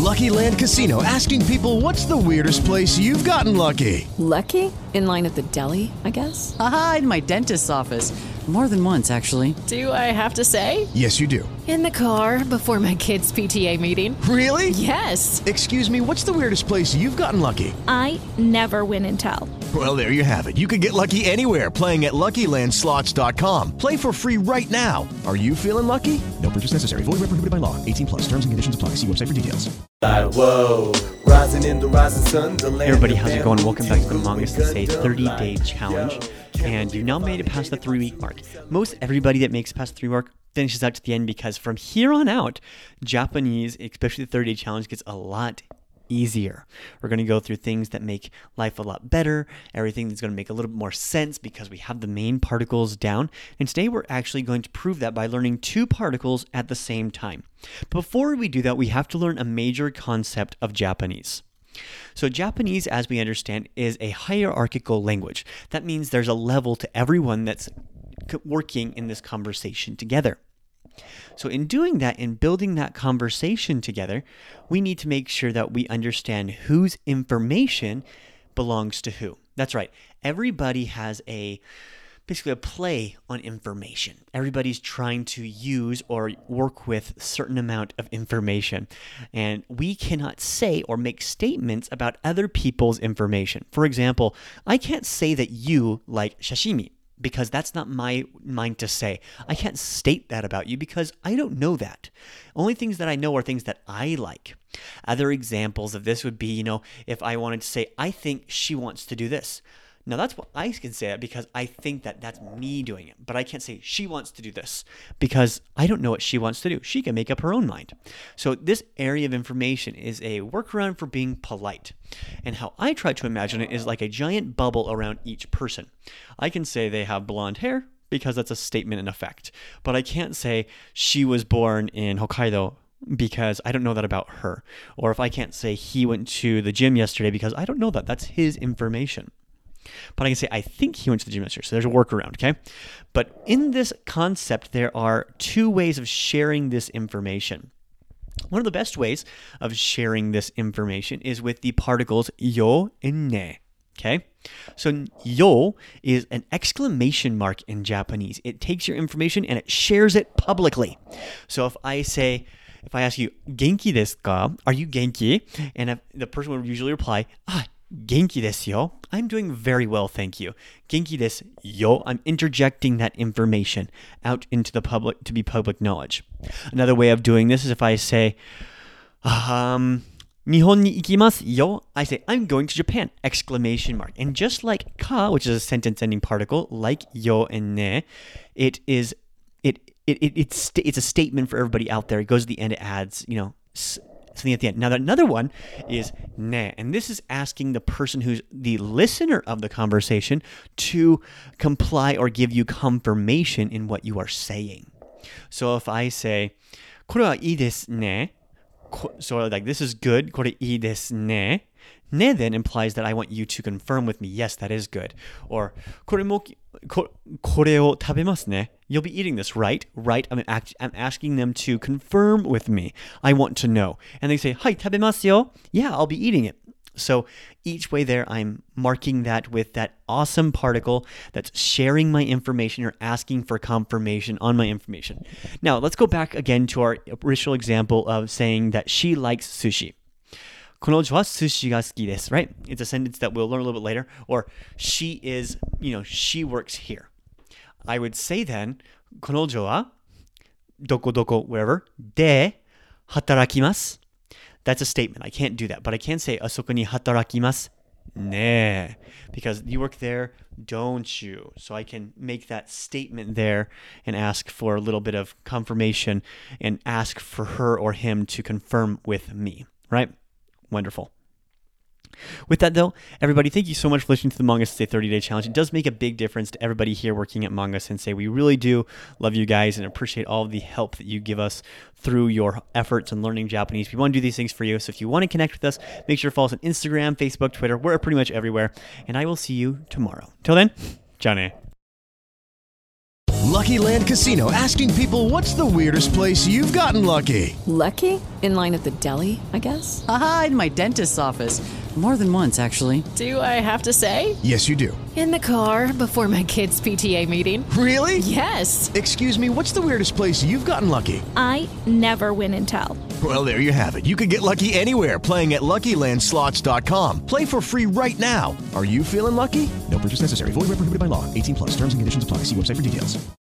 Lucky Land Casino, asking people, what's the weirdest place you've gotten lucky? Lucky? In line at the deli, I guess? Aha, in my dentist's office. More than once, actually. Do I have to say? Yes, you do. In the car before my kids' PTA meeting. Really? Yes. Excuse me, what's the weirdest place you've gotten lucky? I never win and tell. Well, there you have it. You can get lucky anywhere, playing at LuckyLandSlots.com. Play for free right now. Are you feeling lucky? No purchase necessary. Void where prohibited by law. 18 plus. Terms and conditions apply. See website for details. Whoa. Rising in the rising sun. Hey everybody, how's it going? Welcome back to the Manga Sensei 30-day challenge. And you've now made it past the 3-week mark. Most everybody that makes it past the 3 mark finishes out to the end, because from here on out, Japanese, especially the 30-day challenge, gets a lot easier. We're going to go through things that make life a lot better, everything that's going to make a little bit more sense because we have the main particles down. And today we're actually going to prove that by learning 2 particles at the same time. Before we do that, we have to learn a major concept of Japanese. So Japanese, as we understand, is a hierarchical language. That means there's a level to everyone that's working in this conversation together. So in doing that, in building that conversation together, we need to make sure that we understand whose information belongs to who. That's right. Everybody has basically a play on information. Everybody's trying to use or work with a certain amount of information. And we cannot say or make statements about other people's information. For example, I can't say that you like sashimi, because that's not my mind to say. I can't state that about you because I don't know that. Only things that I know are things that I like. Other examples of this would be, if I wanted to say, I think she wants to do this. Now that's what I can say, that because I think that that's me doing it. But I can't say she wants to do this because I don't know what she wants to do. She can make up her own mind. So this area of information is a workaround for being polite. And how I try to imagine it is like a giant bubble around each person. I can say they have blonde hair because that's a statement in effect. But I can't say she was born in Hokkaido because I don't know that about her. Or if I can't say he went to the gym yesterday because I don't know that. That's his information. But I can say, I think he went to the gym yesterday. So there's a workaround, okay? But in this concept, there are 2 ways of sharing this information. One of the best ways of sharing this information is with the particles yo and ne, okay? So yo is an exclamation mark in Japanese. It takes your information and it shares it publicly. So if I ask you, genki desu ka? Are you genki? And if the person would usually reply, genki desu yo. I'm doing very well, thank you. Genki desu yo. I'm interjecting that information out into the public to be public knowledge. Another way of doing this is if I say, Nihon ni ikimasu yo. I say, I'm going to Japan! Exclamation mark. And just like ka, which is a sentence-ending particle, like yo and ne, it's a statement for everybody out there. It goes to the end, it adds, something at the end. Now, another one is ne, and this is asking the person who's the listener of the conversation to comply or give you confirmation in what you are saying. So if I say, これはいいですね, so like, this is good, これいいですね. Ne then implies that I want you to confirm with me, yes, that is good. Or, これを食べますね. You'll be eating this, right? Right? I'm asking them to confirm with me. I want to know. And they say, はい、食べますよ. Yeah, I'll be eating it. So each way there, I'm marking that with that awesome particle that's sharing my information or asking for confirmation on my information. Now, let's go back again to our original example of saying that she likes sushi. この女は寿司が好きです, right? It's a sentence that we'll learn a little bit later. Or she is, she works here. I would say then, この女はどこどこ wherever で働きます. That's a statement. I can't do that, but I can say あそこに働きますね, because you work there, don't you? So I can make that statement there and ask for a little bit of confirmation and ask for her or him to confirm with me, right? Wonderful. With that, though, everybody, thank you so much for listening to the Manga Sensei 30-day challenge. It does make a big difference to everybody here working at Manga Sensei. We really do love you guys and appreciate all of the help that you give us through your efforts in learning Japanese. We want to do these things for you. So if you want to connect with us, make sure to follow us on Instagram, Facebook, Twitter. We're pretty much everywhere. And I will see you tomorrow. Till then, ciao ne. Lucky Land Casino, asking people, what's the weirdest place you've gotten lucky? Lucky? In line at the deli, I guess? Aha, in my dentist's office. More than once, actually. Do I have to say? Yes, you do. In the car before my kids' PTA meeting. Really? Yes. Excuse me, what's the weirdest place you've gotten lucky? I never win and tell. Well, there you have it. You can get lucky anywhere, playing at LuckyLandSlots.com. Play for free right now. Are you feeling lucky? No purchase necessary. Void where prohibited by law. 18 plus. Terms and conditions apply. See website for details.